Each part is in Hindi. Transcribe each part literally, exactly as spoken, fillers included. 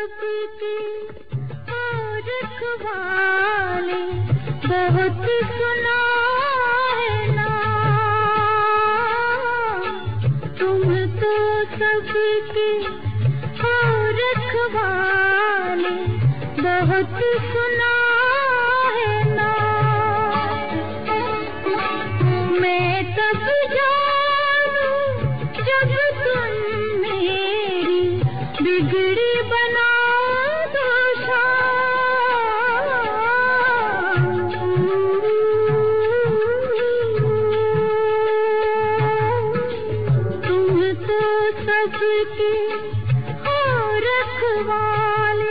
सबके और रखवाले बहुत सुना है ना। तुम तो सबके और रखवाले बहुत सुना है ना। मैं तब जानूं जब तुम मेरी बिगड़ी बना दो शाम। तुम तो सबके और रखवाले।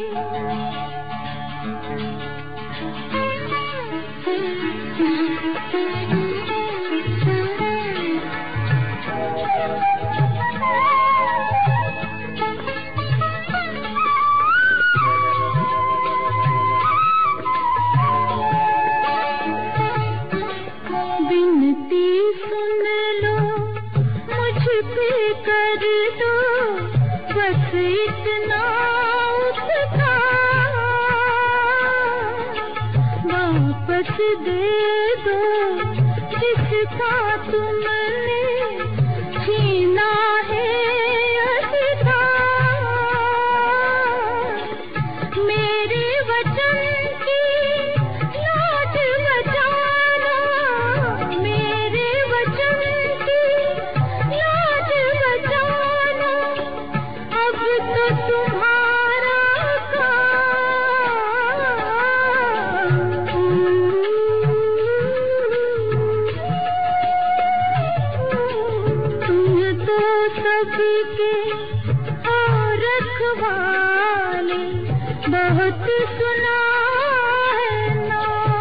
बिनती सुन लो मुझ पे कर दो बस इतना उपकार। वापस दे दो जिसका तुमने छीना है अधिकार। मेरे वचन की लाज बचाना, मेरे वचन की लाज बचाना अब तो तुम्हारा काम। तुम तो सबके और रखवाले बहुत सुना है ना।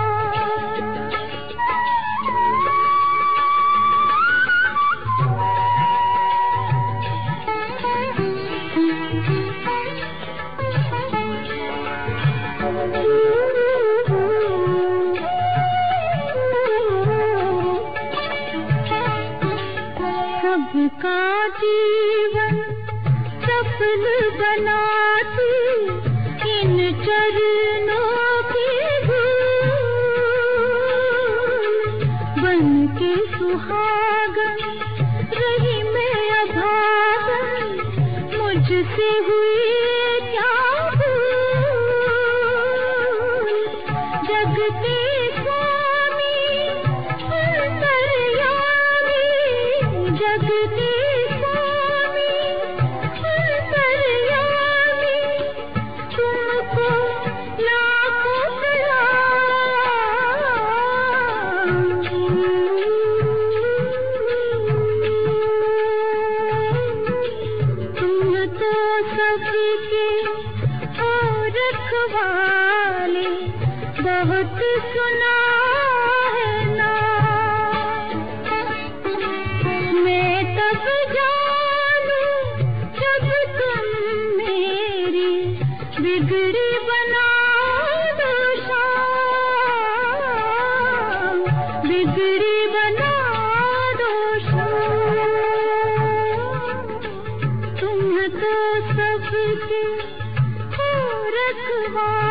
सबका जीवन सफल बनाती इन चरणों की धूल। बन के सुहागन रही मैं अभागन, मुझसे हुई क्या भूल। जग के स्वामी अंतर्यामी, जग के स्वामी अंतर्यामी तुमको लाखों सलाम। तुम तो सबके और रखवाले बहुत सुना है ना। मैं तब जानूं जब तुम मेरी बिगड़ी बना दो शाम। बिगड़ी बना दो शाम। तुम तो सबके और रखवाले।